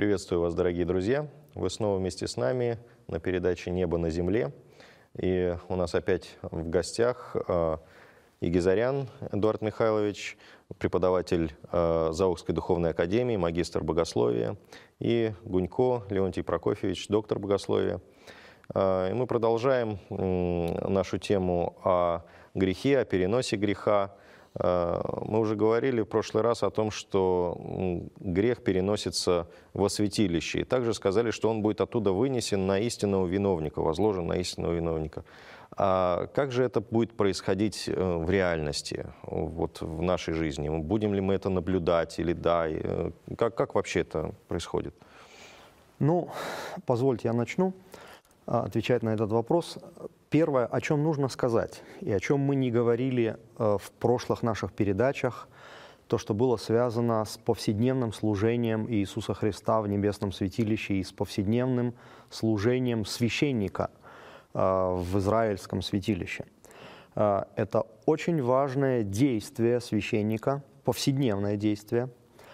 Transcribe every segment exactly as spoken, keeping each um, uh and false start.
Приветствую вас, дорогие друзья. Вы снова вместе с нами на передаче «Небо на земле». И у нас опять в гостях Игизарян Эдуард Михайлович, преподаватель Заокской духовной академии, магистр богословия, и Гунько Леонтий Прокофьевич, доктор богословия. И мы продолжаем нашу тему о грехе, о переносе греха. Мы уже говорили в прошлый раз о том, что грех переносится во святилище. И также сказали, что он будет оттуда вынесен на истинного виновника, возложен на истинного виновника. А как же это будет происходить в реальности, вот в нашей жизни? Будем ли мы это наблюдать или да? Как, как вообще это происходит? Ну, позвольте, я начну отвечать на этот вопрос. Первое, о чем нужно сказать, и о чем мы не говорили в прошлых наших передачах, то, что было связано с повседневным служением Иисуса Христа в небесном святилище и с повседневным служением священника в израильском святилище. Это очень важное действие священника, повседневное действие,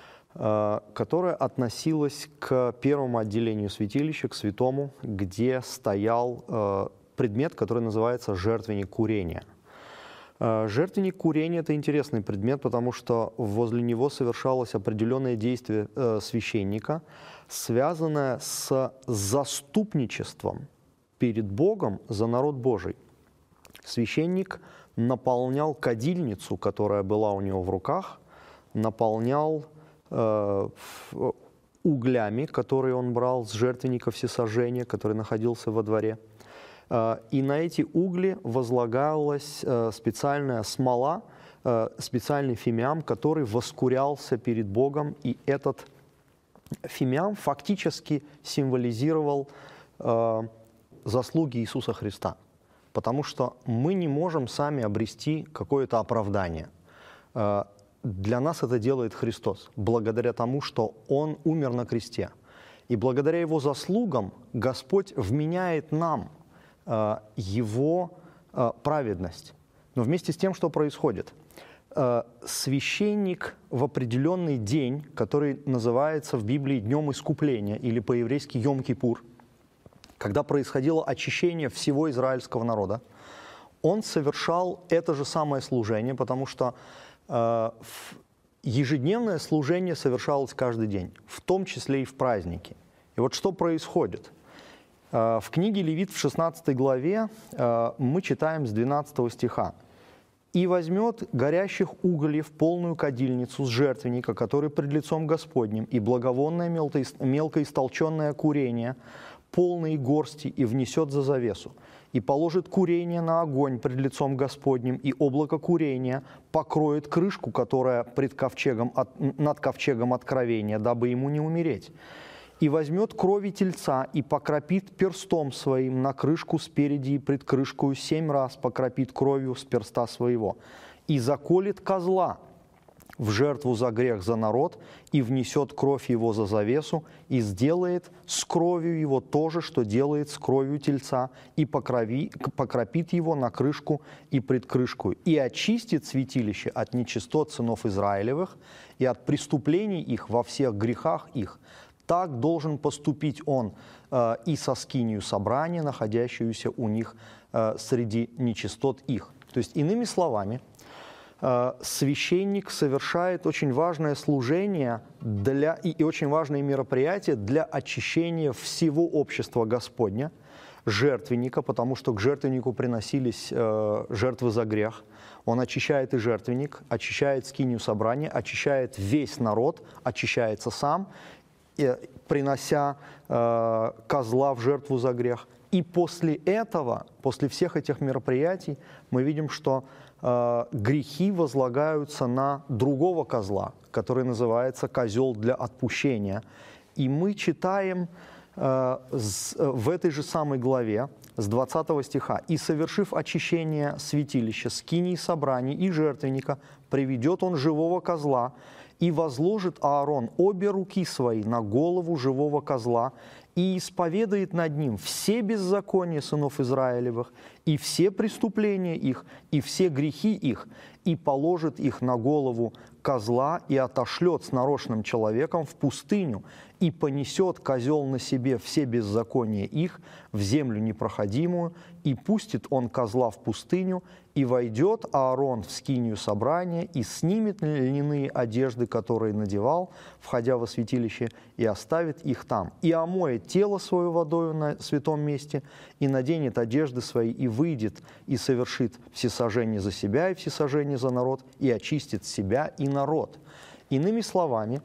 которое относилось к первому отделению святилища, к святому, где стоял предмет, который называется жертвенник курения. Жертвенник курения – это интересный предмет, потому что возле него совершалось определенное действие священника, связанное с заступничеством перед Богом за народ Божий. Священник наполнял кадильницу, которая была у него в руках, наполнял э, углями, которые он брал с жертвенника всесожжения, который находился во дворе. И на эти угли возлагалась специальная смола, специальный фимиам, который воскурялся перед Богом. И этот фимиам фактически символизировал заслуги Иисуса Христа. Потому что мы не можем сами обрести какое-то оправдание. Для нас это делает Христос, благодаря тому, что Он умер на кресте. И благодаря Его заслугам Господь вменяет нам Его праведность. Но вместе с тем, что происходит? Священник в определенный день, который называется в Библии Днем Искупления, или по-еврейски Йом-Кипур, когда происходило очищение всего израильского народа, он совершал это же самое служение, потому что ежедневное служение совершалось каждый день, в том числе и в праздники. И вот что происходит? В книге Левит в шестнадцатой главе мы читаем с двенадцатого стиха. «И возьмет горящих углей в полную кадильницу с жертвенника, который пред лицом Господним, и благовонное мелкоистолченное курение, полные горсти, и внесет за завесу, и положит курение на огонь пред лицом Господним, и облако курения покроет крышку, которая пред ковчегом, над ковчегом откровения, дабы ему не умереть. И возьмет крови тельца и покропит перстом своим на крышку спереди и пред крышкою семь раз покропит кровью с перста своего. И заколет козла в жертву за грех за народ, и внесет кровь его за завесу, и сделает с кровью его то же, что делает с кровью тельца, и покрови, покропит его на крышку и пред крышкою, и очистит святилище от нечистот сынов Израилевых и от преступлений их во всех грехах их. Так должен поступить он э, и со скинию собрания, находящуюся у них э, среди нечистот их». То есть, иными словами, э, священник совершает очень важное служение для, и, и очень важные мероприятия для очищения всего общества Господня, жертвенника, потому что к жертвеннику приносились э, жертвы за грех. Он очищает и жертвенник, очищает скинию собрания, очищает весь народ, очищается сам, принося э, козла в жертву за грех. И после этого, после всех этих мероприятий, мы видим, что э, грехи возлагаются на другого козла, который называется козел для отпущения. И мы читаем э, с, в этой же самой главе с двадцатого стиха: «И, совершив очищение святилища, скинии собраний и жертвенника, приведет он живого козла, и возложит Аарон обе руки свои на голову живого козла, и исповедает над ним все беззакония сынов Израилевых, и все преступления их, и все грехи их, и положит их на голову козла и отошлет с нарочным человеком в пустыню, и понесет козел на себе все беззакония их в землю непроходимую, и пустит он козла в пустыню, и войдет Аарон в скинию собрания, и снимет льняные одежды, которые надевал, входя во святилище, и оставит их там, и омоет тело свое водою на святом месте, и наденет одежды свои, и выйдет, и совершит всесожжение за себя и всесожжение за народ, и очистит себя и народ». Иными словами,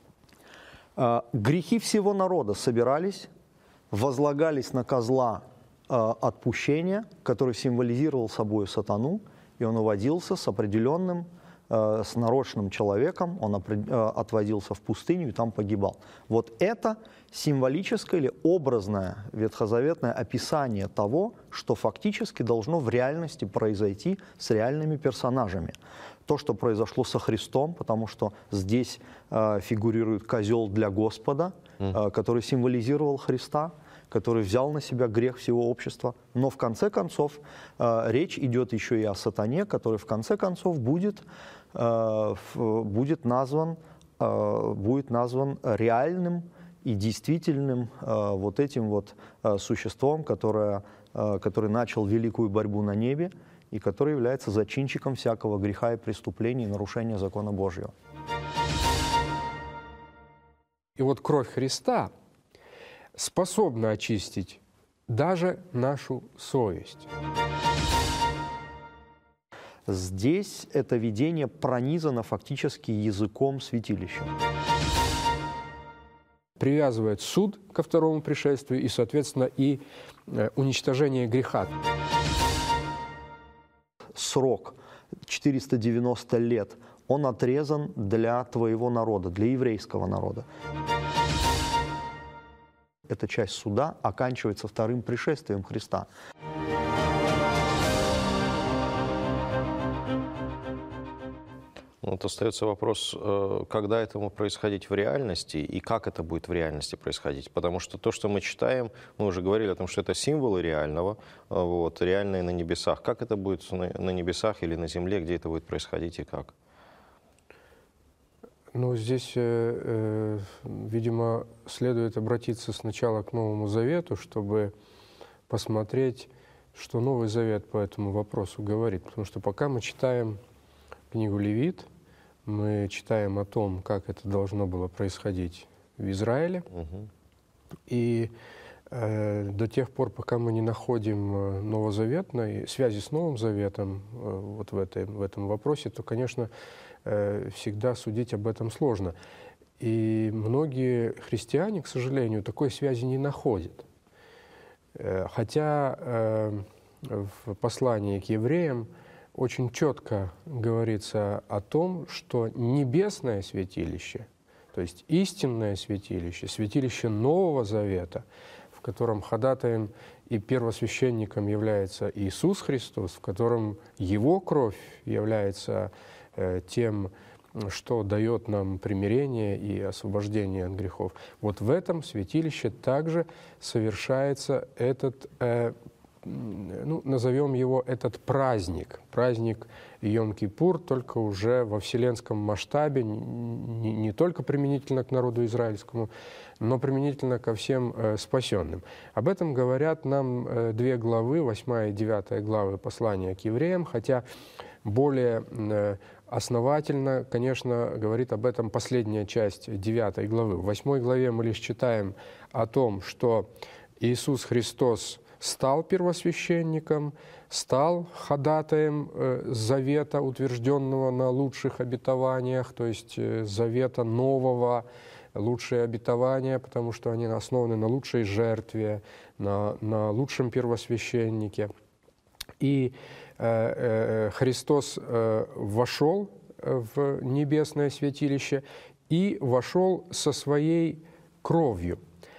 грехи всего народа собирались, возлагались на козла отпущения, который символизировал собой сатану, и он уводился с определенным, с нарочным человеком, он отводился в пустыню и там погибал. Вот это символическое или образное ветхозаветное описание того, что фактически должно в реальности произойти с реальными персонажами. То, что произошло со Христом, потому что здесь э, фигурирует козел для Господа, э, который символизировал Христа, который взял на себя грех всего общества. Но в конце концов э, речь идет еще и о сатане, который в конце концов будет, э, будет, назван, э, будет назван реальным и действительным э, вот этим вот э, существом, которое, э, который начал великую борьбу на небе, и который является зачинщиком всякого греха и преступления и нарушения закона Божьего. И вот кровь Христа способна очистить даже нашу совесть. Здесь это видение пронизано фактически языком святилища. Привязывает суд ко второму пришествию и, соответственно, и уничтожение греха. Срок четыреста девяносто лет, он отрезан для твоего народа, для еврейского народа. Эта часть суда оканчивается вторым пришествием Христа. Вот остается вопрос, когда этому происходить в реальности и как это будет в реальности происходить. Потому что то, что мы читаем, мы уже говорили о том, что это символы реального, вот, реальные на небесах. Как это будет на небесах или на земле, где это будет происходить и как? Ну, здесь, э, видимо, следует обратиться сначала к Новому Завету, чтобы посмотреть, что Новый Завет по этому вопросу говорит. Потому что пока мы читаем книгу Левит, мы читаем о том, как это должно было происходить в Израиле. Угу. И э, до тех пор, пока мы не находим новозаветной связи с Новым Заветом э, вот в, этой, в этом вопросе, то, конечно, э, всегда судить об этом сложно. И многие христиане, к сожалению, такой связи не находят. Э, хотя э, в послании к евреям очень четко говорится о том, что небесное святилище, то есть истинное святилище, святилище Нового Завета, в котором ходатаем и первосвященником является Иисус Христос, в котором Его кровь является э, тем, что дает нам примирение и освобождение от грехов. Вот в этом святилище также совершается этот э, ну, назовем его этот праздник, праздник Йом-Кипур, только уже во вселенском масштабе, не, не только применительно к народу израильскому, но применительно ко всем э, спасенным. Об этом говорят нам э, две главы, восьмая и девятая главы послания к евреям, хотя более э, основательно, конечно, говорит об этом последняя часть девятой главы. В восьмой главе мы лишь читаем о том, что Иисус Христос стал первосвященником, стал ходатаем э, завета, утвержденного на лучших обетованиях, то есть э, завета нового, лучшие обетования, потому что они основаны на лучшей жертве, на, на лучшем первосвященнике. И э, э, Христос э, вошел в небесное святилище и вошел со своей кровью.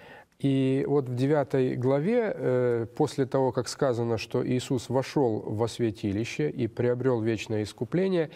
И вот в девятой главе, после того, как сказано, что Иисус вошел во святилище и приобрел вечное искупление,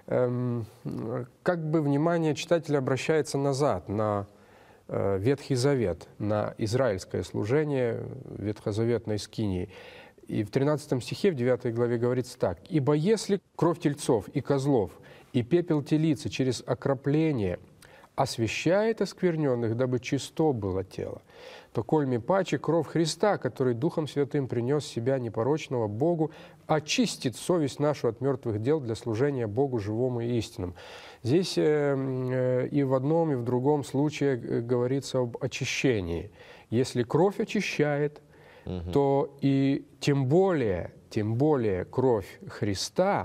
как бы внимание читателя обращается назад, на Ветхий Завет, на израильское служение ветхозаветной скинии. И в тринадцатом стихе, в девятой главе говорится так: «Ибо если кровь тельцов и козлов и пепел телицы через окропление освящает оскверненных, дабы чисто было тело, то кольми паче кровь Христа, который Духом Святым принес себя непорочного Богу, очистит совесть нашу от мертвых дел для служения Богу живому и истинному». Здесь э, э, и в одном, и в другом случае говорится об очищении. Если кровь очищает, угу. то и тем более, тем более кровь Христа,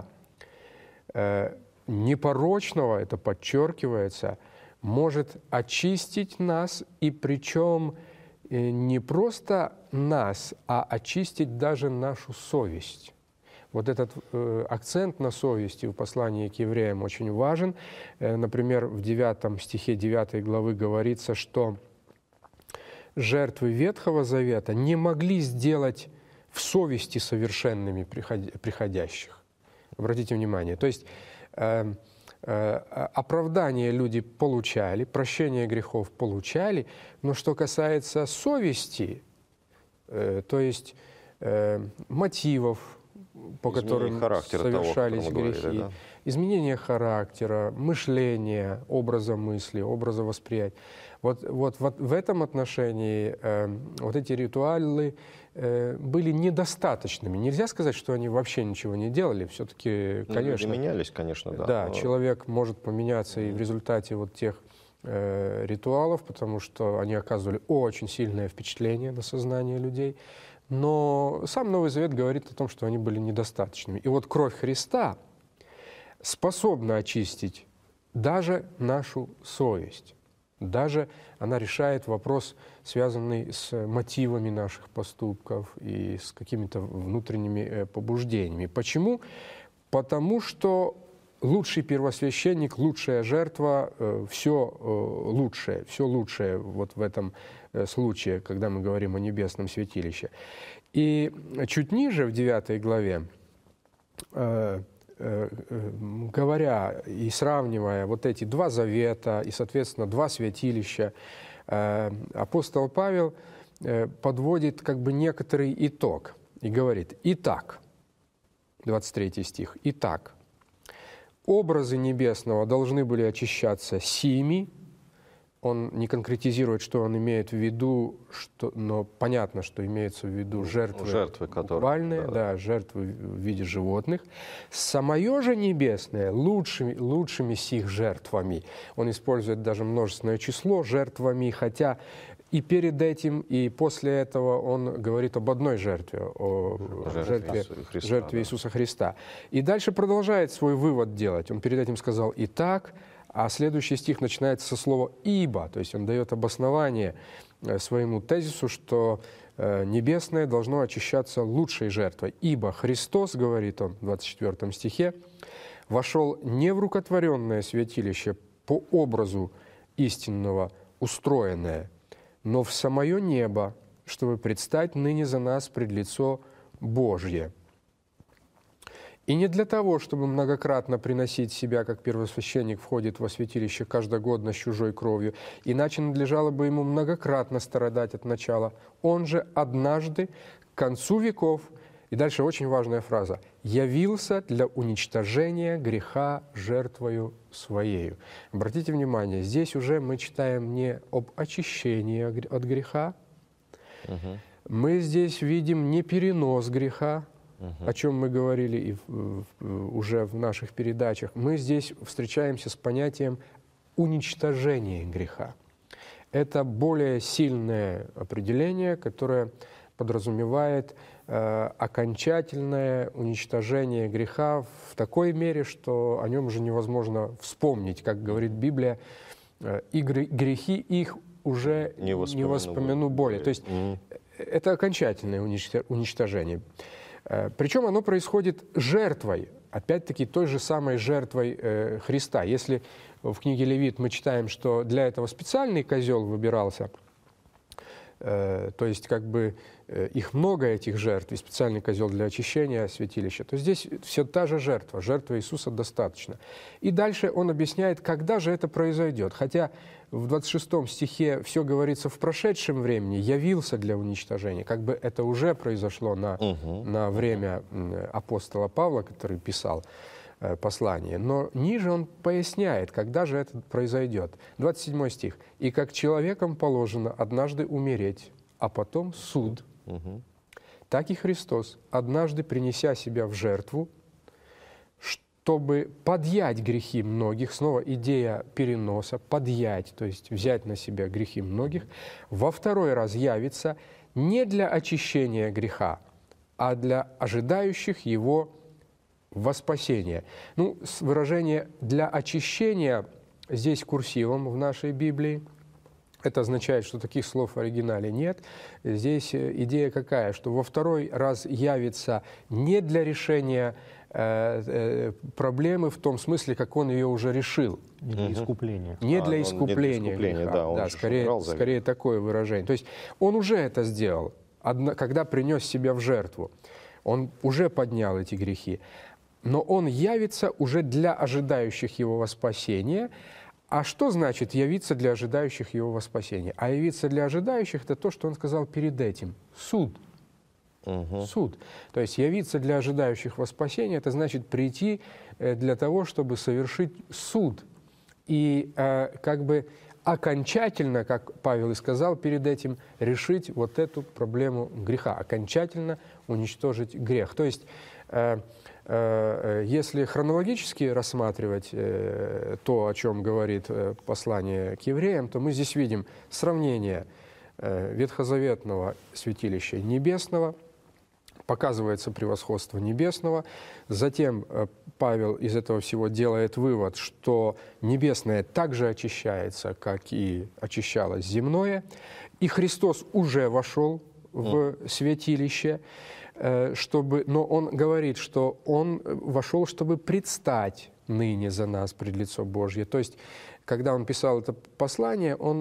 э, непорочного, это подчеркивается, может очистить нас, и причем не просто нас, а очистить даже нашу совесть. Вот этот э, акцент на совести в послании к евреям очень важен. Э, например, в девятом стихе девятой главы говорится, что жертвы Ветхого Завета не могли сделать в совести совершенными приходящих. Обратите внимание. То есть э, оправдание люди получали, прощение грехов получали, но что касается совести, э, то есть э, мотивов, по изменение которым совершались того, грехи, говорили, да? изменение характера, мышления, образа мысли, образа восприятия. Вот, вот, вот в этом отношении э, вот эти ритуалы э, были недостаточными. Нельзя сказать, что они вообще ничего не делали. Все-таки, конечно... Люди менялись, конечно, да. Да, но... человек может поменяться и в результате вот тех э, ритуалов, потому что они оказывали очень сильное впечатление на сознание людей. Но сам Новый Завет говорит о том, что они были недостаточными. И вот кровь Христа способна очистить даже нашу совесть. Даже она решает вопрос, связанный с мотивами наших поступков и с какими-то внутренними побуждениями. Почему? Потому что лучший первосвященник, лучшая жертва, все лучшее, все лучшее вот в этом случае, когда мы говорим о небесном святилище. И чуть ниже, в девятой главе, говоря и сравнивая вот эти два завета и, соответственно, два святилища, апостол Павел подводит как бы некоторый итог и говорит: «Итак», двадцать третий стих, «Итак, образы небесного должны были очищаться сими». Он не конкретизирует, что он имеет в виду, что, но понятно, что имеется в виду жертвы, жертвы которые, буквальные, да, да, жертвы в виде животных. Самое же небесное лучшими, лучшими сих жертвами. Он использует даже множественное число жертвами, хотя и перед этим, и после этого он говорит об одной жертве, о жертве, жертве, Христа, жертве да. Иисуса Христа. И дальше продолжает свой вывод делать. Он перед этим сказал «итак», а следующий стих начинается со слова «ибо», то есть он дает обоснование своему тезису, что небесное должно очищаться лучшей жертвой. «Ибо Христос, — говорит он в двадцать четвёртом стихе, — вошел не в рукотворенное святилище по образу истинного устроенное, но в самое небо, чтобы предстать ныне за нас пред лицо Божье. И не для того, чтобы многократно приносить себя, как первосвященник входит во святилище каждогодно с чужой кровью, иначе надлежало бы ему многократно страдать от начала. Он же однажды, к концу веков, и дальше очень важная фраза, явился для уничтожения греха жертвою своею». Обратите внимание, здесь уже мы читаем не об очищении от греха, угу. мы здесь видим не перенос греха, Uh-huh. о чем мы говорили и в, в, уже в наших передачах. Мы здесь встречаемся с понятием уничтожения греха. Это более сильное определение, которое подразумевает э, окончательное уничтожение греха в такой мере, что о нем уже невозможно вспомнить. Как говорит Библия, э, и грехи их уже не воспомяну, не воспомяну более. То есть uh-huh. это окончательное уничтожение. Причем оно происходит жертвой, опять-таки той же самой жертвой э, Христа. Если в книге Левит мы читаем, что для этого специальный козел выбирался, э, то есть как бы э, их много, этих жертв, и специальный козел для очищения святилища, то здесь все та же жертва, жертва Иисуса достаточно. И дальше он объясняет, когда же это произойдет. Хотя в двадцать шестом стихе все говорится в прошедшем времени, явился для уничтожения. Как бы это уже произошло на, угу. на время апостола Павла, который писал послании. Но ниже он поясняет, когда же это произойдет. двадцать седьмой стих. «И как человеком положено однажды умереть, а потом суд, Угу. так и Христос, однажды принеся себя в жертву, чтобы подъять грехи многих», снова идея переноса, подъять, то есть взять на себя грехи многих, во второй раз явится не для очищения греха, а для ожидающих его во спасение. Ну, выражение «для очищения» здесь курсивом в нашей Библии. Это означает, что таких слов в оригинале нет. Здесь идея какая? Что во второй раз явится не для решения э, э, проблемы в том смысле, как он ее уже решил. Не для искупления. Не А, для он не для искупления, искупления, греха. да, он же скорее, брал завет. скорее такое выражение. То есть он уже это сделал, одно, когда принес себя в жертву. Он уже поднял эти грехи. Но он явится уже для ожидающих его во спасение. А что значит явиться для ожидающих его во спасение? А явиться для ожидающих — это то, что он сказал перед этим. Суд. Угу. Суд. То есть явиться для ожидающих во спасение — это значит прийти для того, чтобы совершить суд. И э, как бы окончательно, как Павел и сказал перед этим, решить вот эту проблему греха, окончательно уничтожить грех. То есть э, э, если хронологически рассматривать э, то, о чем говорит э, послание к евреям, то мы здесь видим сравнение э, ветхозаветного святилища небесного, показывается превосходство небесного. Затем э, Павел из этого всего делает вывод, что небесное также очищается, как и очищалось земное. И Христос уже вошел в святилище, э, чтобы, но Он говорит, что Он вошел, чтобы предстать ныне за нас пред лицо Божье. То есть, когда он писал это послание, он,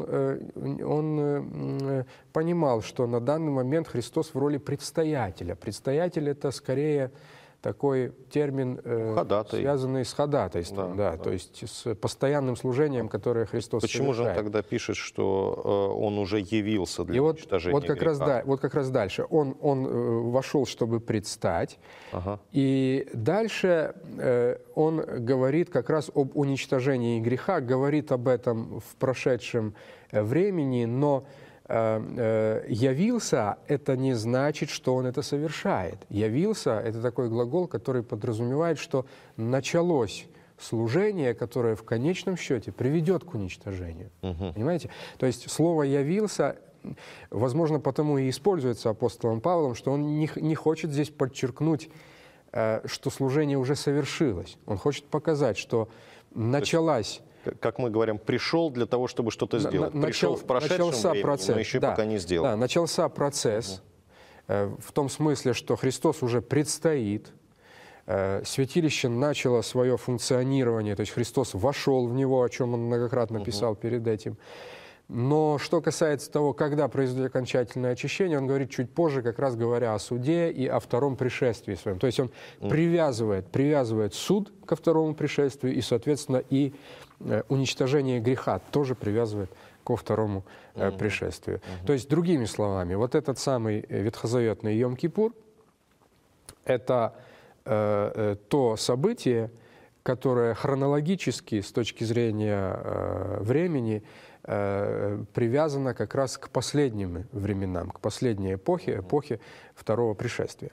он понимал, что на данный момент Христос в роли предстоятеля. Предстоятель — это скорее такой термин, Ходатай. связанный с ходатайством, да, Да, да, да. то есть с постоянным служением, которое Христос Почему же он совершает. тогда пишет, что э, он уже явился для И вот, уничтожения вот, как раз, греха? да, вот как раз дальше. Он, он э, вошел, чтобы предстать. Ага. И дальше э, он говорит как раз об уничтожении греха, говорит об этом в прошедшем э, времени, но э, э, «явился» — это не значит, что он это совершает. «Явился» — это такой глагол, который подразумевает, что началось служение, которое в конечном счете приведет к уничтожению. Угу. Понимаете? То есть слово «явился», возможно, потому и используется апостолом Павлом, что он не, не хочет здесь подчеркнуть, э, что служение уже совершилось. Он хочет показать, что началась... Как мы говорим, пришел для того, чтобы что-то сделать. На, пришел начал, в прошедшем начался времени, процесс, но еще да, пока не сделал. Да, начался процесс э, в том смысле, что Христос уже предстоит. Э, святилище начало свое функционирование, то есть Христос вошел в него, о чем он многократно писал угу. перед этим. Но что касается того, когда произойдет окончательное очищение, он говорит чуть позже, как раз говоря о суде и о втором пришествии своем. То есть он mm. привязывает, привязывает суд ко второму пришествию и, соответственно, и э, уничтожение греха тоже привязывает ко второму э, mm-hmm. пришествию. Mm-hmm. То есть, другими словами, вот этот самый ветхозаветный Йом-Кипур — это э, э, то событие, которое хронологически, с точки зрения э, времени, привязана как раз к последним временам, к последней эпохе, эпохе второго пришествия.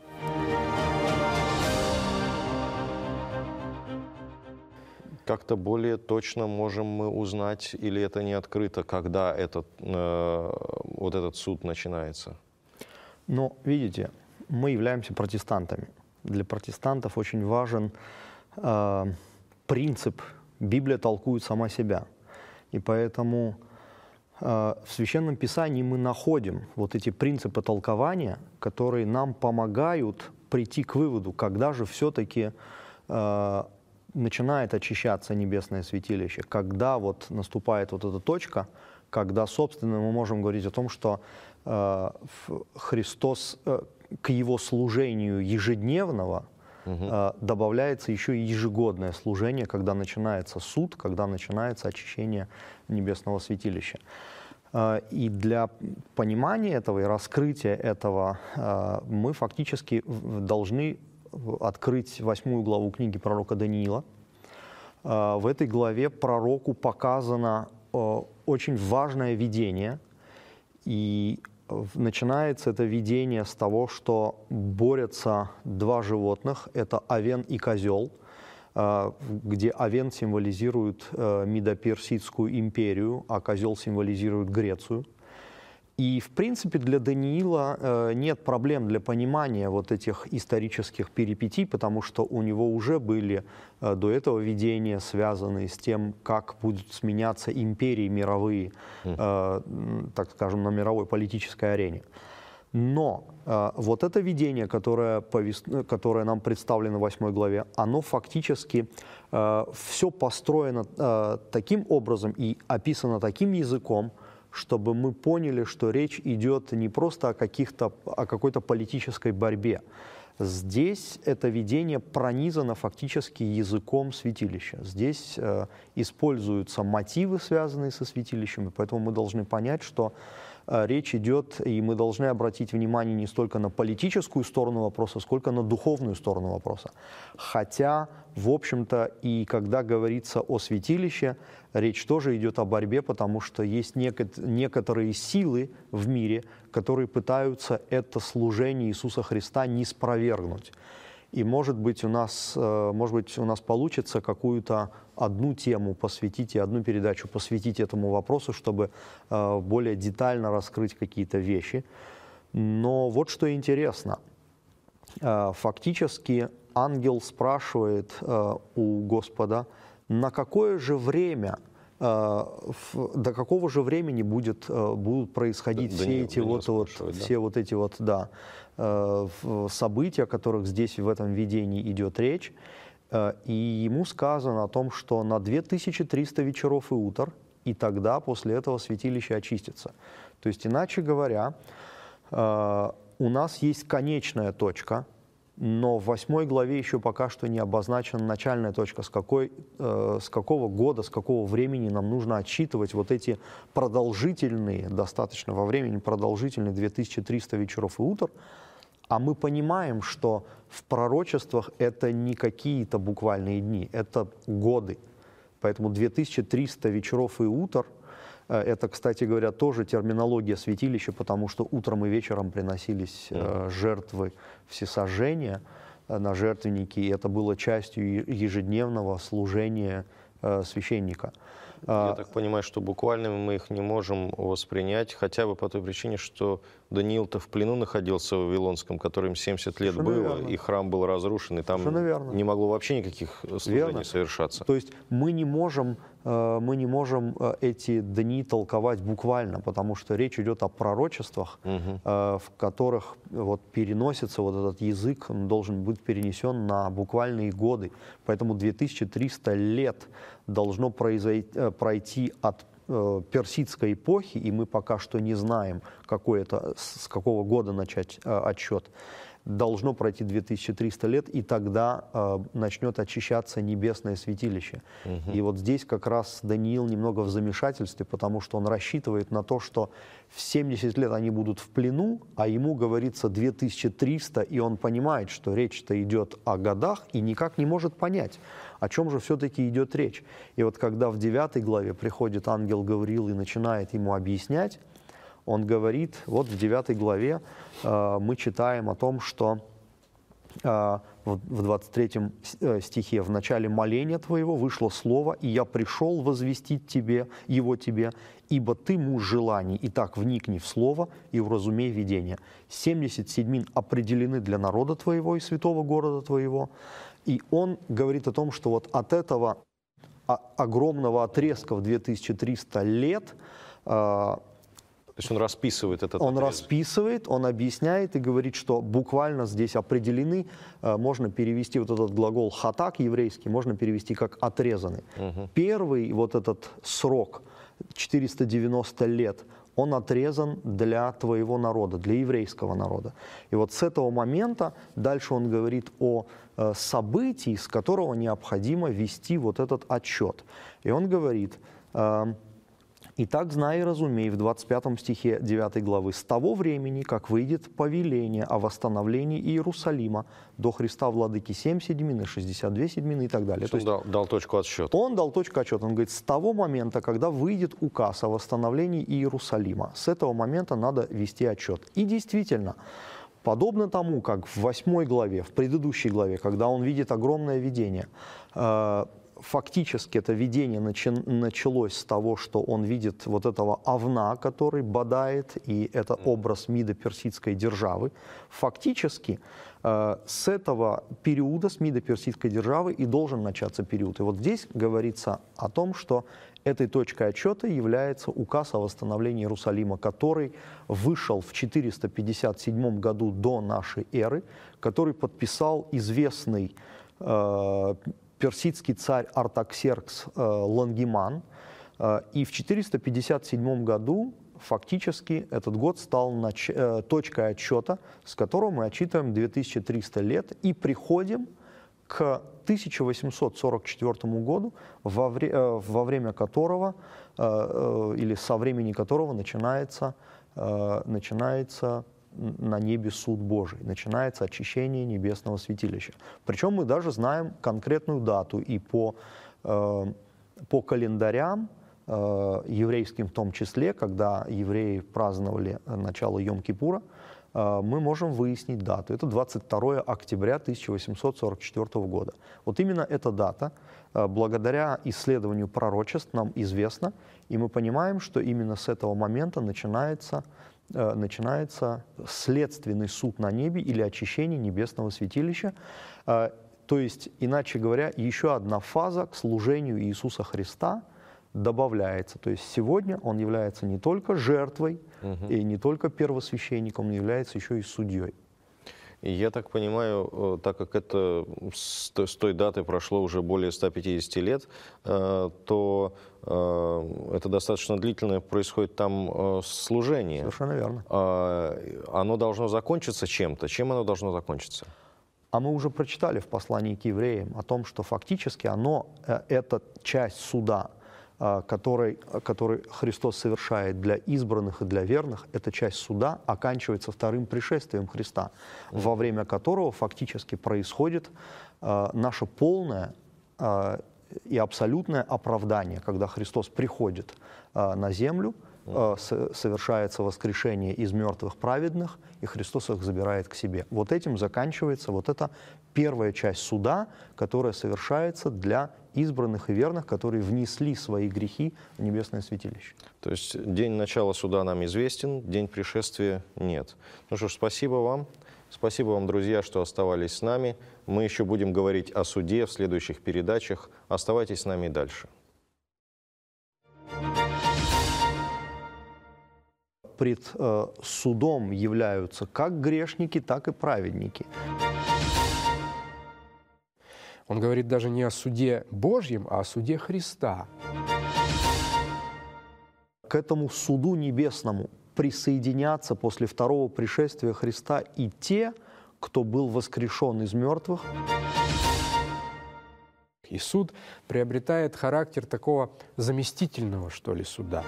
Как-то более точно можем мы узнать, или это не открыто, когда этот, э, вот этот суд начинается? Ну, видите, мы являемся протестантами. Для протестантов очень важен э, принцип «Библия толкует сама себя». И поэтому э, в Священном Писании мы находим вот эти принципы толкования, которые нам помогают прийти к выводу, когда же все-таки э, начинает очищаться небесное святилище, когда вот наступает вот эта точка, когда, собственно, мы можем говорить о том, что э, Христос э, к его служению ежедневного Uh-huh. добавляется еще и ежегодное служение, когда начинается суд, когда начинается очищение небесного святилища. И для понимания этого и раскрытия этого мы фактически должны открыть восьмую главу книги пророка Даниила. Э, в этой главе пророку показано э, очень важное видение, и начинается это видение с того, что борются два животных, это овен и козел, где овен символизирует Медо-Персидскую империю, а козел символизирует Грецию. И, в принципе, для Даниила нет проблем для понимания вот этих исторических перипетий, потому что у него уже были до этого видения, связанные с тем, как будут сменяться империи мировые, mm. так скажем, на мировой политической арене. Но вот это видение, которое, повес... которое нам представлено в восьмой главе, оно фактически все построено таким образом и описано таким языком, чтобы мы поняли, что речь идет не просто о, каких-то, о какой-то политической борьбе. Здесь это видение пронизано фактически языком святилища. Здесь э, используются мотивы, связанные со святилищем, и поэтому мы должны понять, что э, речь идет, и мы должны обратить внимание не столько на политическую сторону вопроса, сколько на духовную сторону вопроса. Хотя, в общем-то, и когда говорится о святилище, речь тоже идет о борьбе, потому что есть некоторые силы в мире, которые пытаются это служение Иисуса Христа не спровергнуть. И, может быть, у нас, может быть, у нас получится какую-то одну тему посвятить и одну передачу посвятить этому вопросу, чтобы более детально раскрыть какие-то вещи. Но вот что интересно. Фактически ангел спрашивает у Господа, на какое же время, э, до какого же времени будет, э, будут происходить да, все, Даниил, эти Даниил вот, вот, да. все вот эти вот да, э, события, о которых здесь в этом видении идет речь. Э, и ему сказано о том, что на две тысячи триста вечеров и утр, и тогда после этого святилище очистится. То есть, иначе говоря, э, у нас есть конечная точка, но в восьмой главе еще пока что не обозначена начальная точка, с, какой, э, с какого года, с какого времени нам нужно отсчитывать вот эти продолжительные, достаточно во времени продолжительные две тысячи триста вечеров и утр. А мы понимаем, что в пророчествах это не какие-то буквальные дни, это годы. Поэтому две тысячи триста вечеров и утр — это, кстати говоря, тоже терминология святилища, потому что утром и вечером приносились э, жертвы всесожжения э, на жертвенники, и это было частью ежедневного служения э, священника. Я так понимаю, что буквально мы их не можем воспринять, хотя бы по той причине, что Даниил-то в плену находился в Вавилонском, которым семьдесят лет Совершенно было, верно. И храм был разрушен, и там не могло вообще никаких служений верно. совершаться. То есть мы не можем, мы не можем эти дни толковать буквально, потому что речь идет о пророчествах, угу. в которых вот переносится вот этот язык, он должен быть перенесен на буквальные годы. Поэтому две тысячи триста лет должно произойти, пройти от э, персидской эпохи, и мы пока что не знаем, какой это, с какого года начать э, отсчет. Должно пройти две тысячи триста лет, и тогда э, начнет очищаться небесное святилище. Угу. И вот здесь как раз Даниил немного в замешательстве, потому что он рассчитывает на то, что в семьдесят лет они будут в плену, а ему говорится две тысячи триста, и он понимает, что речь-то идет о годах, и никак не может понять, о чем же все-таки идет речь. И вот когда в девятой главе приходит ангел Гавриил и начинает ему объяснять, он говорит, вот в девятой главе э, мы читаем о том, что э, в двадцать третьем стихе «В начале моления твоего вышло слово, и я пришел возвестить тебе, его тебе, ибо ты муж желаний, итак вникни в слово и уразумей видение. Семьдесят седьмин определены для народа твоего и святого города твоего». И он говорит о том, что вот от этого огромного отрезка в две тысячи триста лет э, То есть он расписывает этот Он отрезок. расписывает, он объясняет и говорит, что буквально здесь определены, можно перевести вот этот глагол «хатак» еврейский, можно перевести как «отрезанный». Угу. Первый вот этот срок, четыреста девяносто лет, он отрезан для твоего народа, для еврейского народа. И вот с этого момента дальше он говорит о событии, с которого необходимо вести вот этот отчет. И он говорит... «Итак, знай и разумей» в двадцать пятом стихе девятой главы: «С того времени, как выйдет повеление о восстановлении Иерусалима до Христа Владыки семь седьмин, шестьдесят две седьмины» и так далее». То есть он дал, дал точку отсчета. Он дал точку отсчета. Он говорит, с того момента, когда выйдет указ о восстановлении Иерусалима, с этого момента надо вести отчет. И действительно, подобно тому, как в восьмой главе, в предыдущей главе, когда он видит огромное видение, э, фактически это видение началось с того, что он видит вот этого овна, который бодает, и это образ мидо-персидской державы. Фактически э, с этого периода, с мидо-персидской державы и должен начаться период. И вот здесь говорится о том, что этой точкой отсчета является указ о восстановлении Иерусалима, который вышел в четыреста пятьдесят седьмом году до нашей эры, который подписал известный э, персидский царь Артаксеркс э, Лангиман. Э, и в четыреста пятьдесят седьмом году фактически этот год стал нач... э, точкой отсчета, с которого мы отсчитываем две тысячи триста лет и приходим к тысяча восемьсот сорок четвёртому году, во, вре... э, во время которого, э, э, или со времени которого начинается, э, начинается на небе суд Божий, начинается очищение небесного святилища. Причем мы даже знаем конкретную дату, и по, э, по календарям, э, еврейским в том числе, когда евреи праздновали начало Йом-Кипура, э, мы можем выяснить дату. Это двадцать второе октября тысяча восемьсот сорок четвёртого года. Вот именно эта дата, э, благодаря исследованию пророчеств, нам известна, и мы понимаем, что именно с этого момента начинается начинается следственный суд на небе или очищение небесного святилища. То есть, иначе говоря, еще одна фаза к служению Иисуса Христа добавляется. То есть сегодня он является не только жертвой угу. и не только первосвященником, он является еще и судьей. И я так понимаю, так как это с той даты прошло уже более ста пятидесяти лет, то это достаточно длительное происходит там служение. Совершенно верно. Оно должно закончиться чем-то. Чем оно должно закончиться? А мы уже прочитали в послании к евреям о том, что фактически оно, эта часть суда, который, который Христос совершает для избранных и для верных, эта часть суда оканчивается вторым пришествием Христа, mm-hmm. во время которого фактически происходит э, наше полное э, и абсолютное оправдание, когда Христос приходит э, на землю, э, с, совершается воскрешение из мертвых праведных, и Христос их забирает к себе. Вот этим заканчивается вот эта первая часть суда, которая совершается для избранных и верных, которые внесли свои грехи в небесное святилище. То есть день начала суда нам известен, день пришествия нет. Ну что ж, спасибо вам. Спасибо вам, друзья, что оставались с нами. Мы еще будем говорить о суде в следующих передачах. Оставайтесь с нами и дальше. Пред э, судом являются как грешники, так и праведники. Он говорит даже не о суде Божьем, а о суде Христа. К этому суду небесному присоединятся после второго пришествия Христа и те, кто был воскрешен из мертвых. И суд приобретает характер такого заместительного, что ли, суда.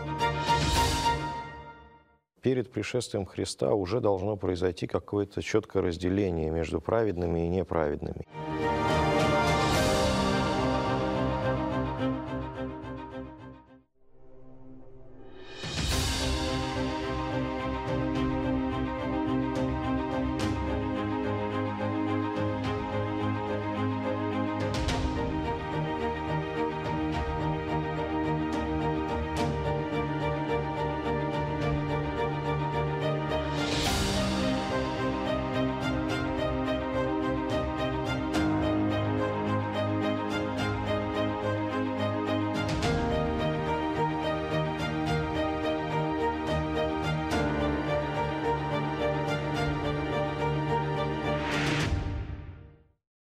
Перед пришествием Христа уже должно произойти какое-то четкое разделение между праведными и неправедными.